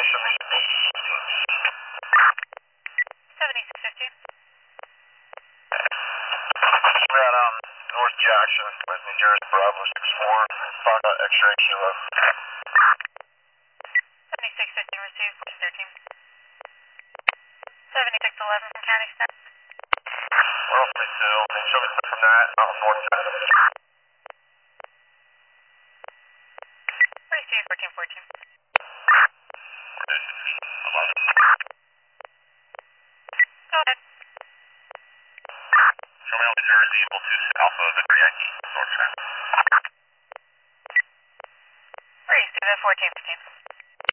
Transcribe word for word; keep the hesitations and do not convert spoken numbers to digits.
show me the seventy-six fifty. We're at um, North Jackson with New Jersey Bravo six four. Found out X-ray kilo. seventy-six fifty received, please thirteen. seventy-six eleven from County Staff. We're off twenty-two. And show me from that out on North Jackson. Received fourteen fourteen. Go ahead. Show me on New Jersey, equal to Alpha Victor Yankee, North Jackson. Received at fourteen fifteen.